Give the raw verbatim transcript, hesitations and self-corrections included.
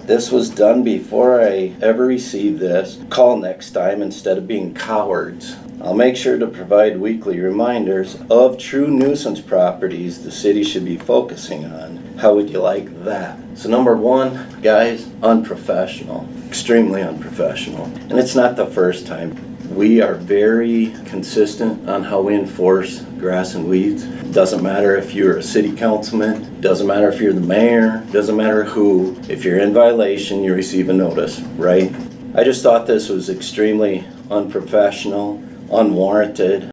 This was done before I ever received this. Call next time instead of being cowards. I'll make sure to provide weekly reminders of true nuisance properties the city should be focusing on. How would you like that? So number one, guys, unprofessional. Extremely unprofessional. And it's not the first time. We are very consistent on how we enforce grass and weeds. Doesn't matter if you're a city councilman, doesn't matter if you're the mayor, doesn't matter who. If you're in violation, you receive a notice, right? I just thought this was extremely unprofessional, unwarranted.